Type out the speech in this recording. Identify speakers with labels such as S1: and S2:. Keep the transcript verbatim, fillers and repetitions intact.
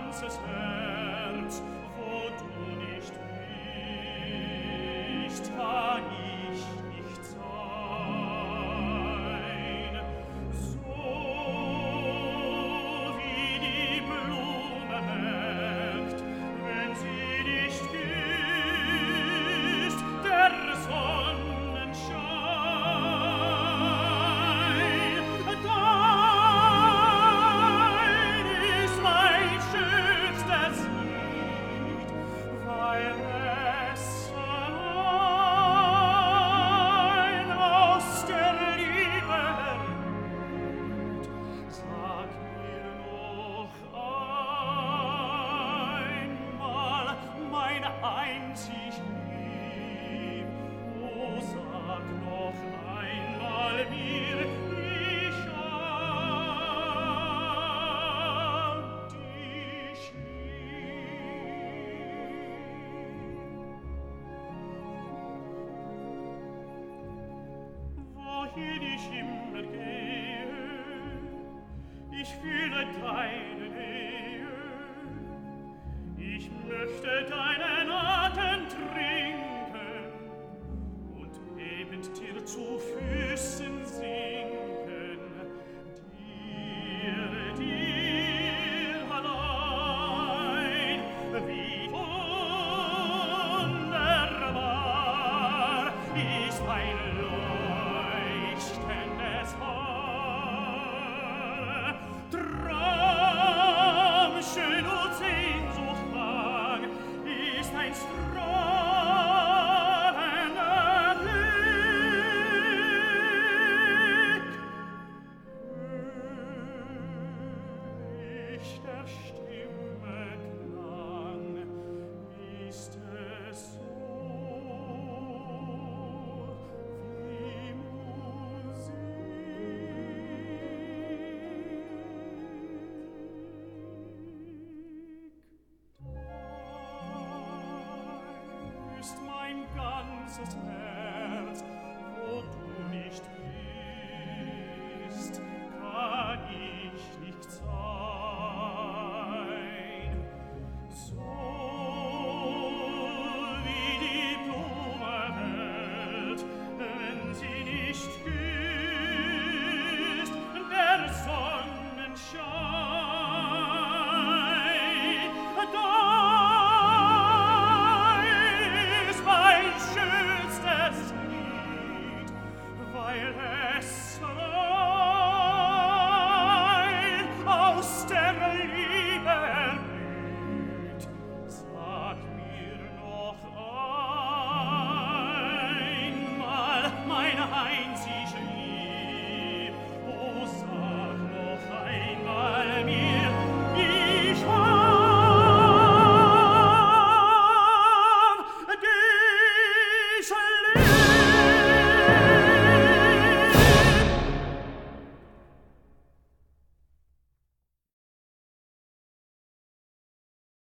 S1: ganzes Herz, wo du nicht bist, kann ich nicht sein. So wie die Blume welkt, wenn sie nicht küsst, der Sonnenschein. Dein ist mein schönstes Lied, weil es allein aus der Liebe herrührt. Sag mir noch einmal, mein einzig Lieb, oh, sag noch einmal mir, ich hab dich lieb. Wohin ich immer gehe, ich fühle deine Nähe. Ich möchte deinen Atem trinken und bebend dir zu Füßen sinken. Dir, dir allein, wie wunderbar ist ein leuchtendes Haar. Traum, schön und Sehnsucht lang, ist ein strahlender Blick. Hör ich der Stimme Klang, ist es so wie Musik. Ist mein ganzes Herz